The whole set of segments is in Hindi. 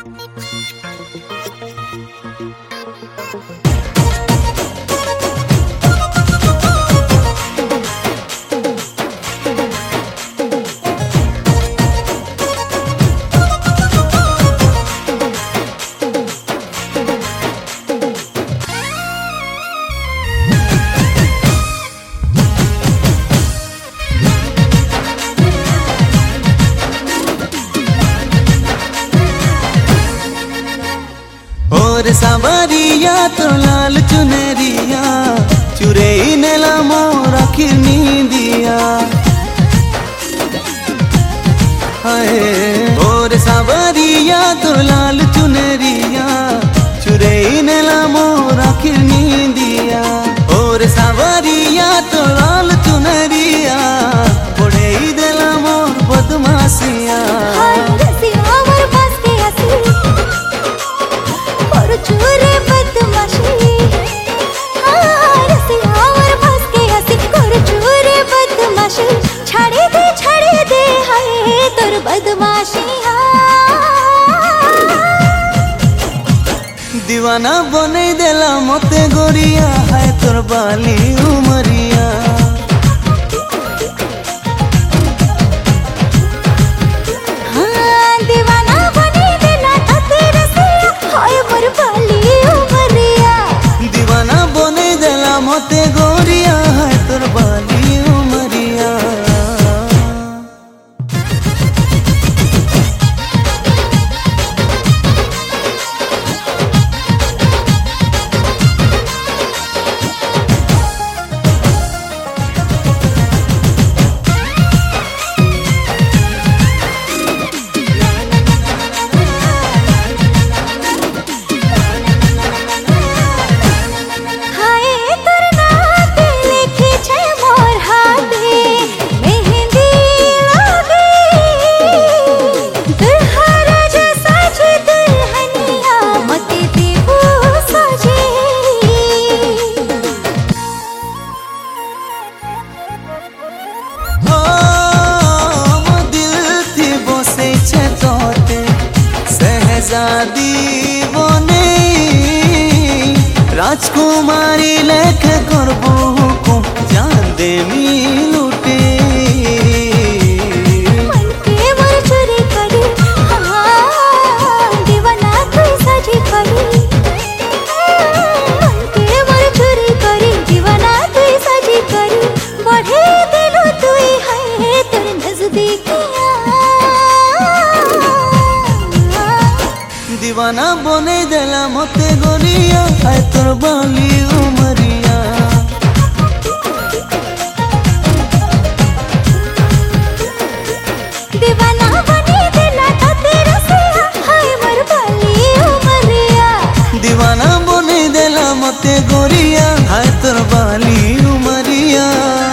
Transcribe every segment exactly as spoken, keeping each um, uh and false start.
और सावरिया तो लाल चुनरिया चुरे नेला मोर आखिर नींदिया हाय। और सावरिया तो लाल चुनरिया चुरे नेला मोर आखिर नींदिया। और सावरिया तो लाल चुनरिया पड़े देला मोर बदमाशिया। चूरे बदमाशी चूरे बदमाशी छाड़े दे छाड़े दे हाय तोर बदमाशी। दीवाना बने देला मते गोरिया है तोर बाली उमरिया। हाँ दीवाना बने देला तते रसिया हाय मोर बाली उमरिया। दीवाना बने देला मते गोरिया है तोर बाली उमरिया। दीवने राजकुमारी लेख करबो को जान दे मिलुटे। मन के मोर चोरी करी हाँ दीवाना तू सजी करी। मन के मोर चोरी करी दीवाना तू सजी करी। बढ़े दिलो तू है तेरे नजदीकिया। दीवाना बने देला मते गोरिया है तोर बाली उमरिया। दीवाना बने देला तते रसिया हाय मोर बाली उमरिया। दीवाना बने देला मते गोरिया है तोर बाली उमरिया।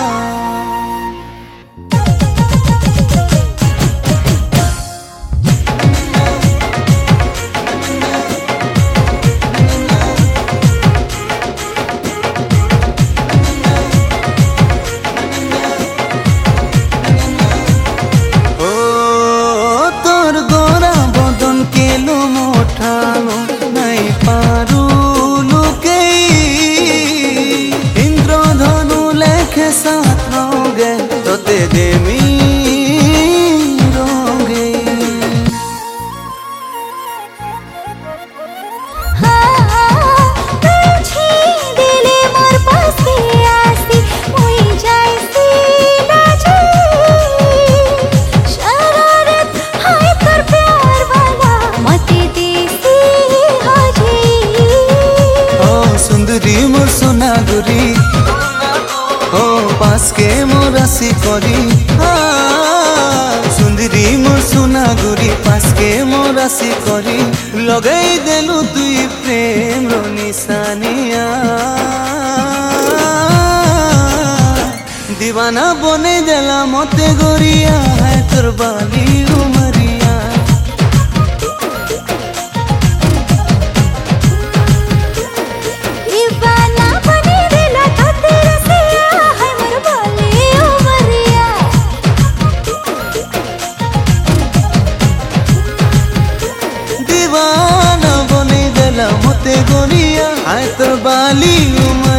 नहीं पारू लुके इंद्रधनु लेखे साथ रोगे तोते देमी रोगे। हाँ तुझे दिले मोर पास के आसी मुई जाइसी लाजी। शरारत हाय तोर प्यार वाला मते देसी सुंदरी मोर सोना गुरी हो पास के मोर राशि करी। सुंदरी मोर सोना गुरी पास के मोर राशि करी। लगाई देलु तुई प्रेम रो निशानिया। दीवाना बने देला मते गोरिया है तोर बाली उमरिया। हाय तो बाली उमर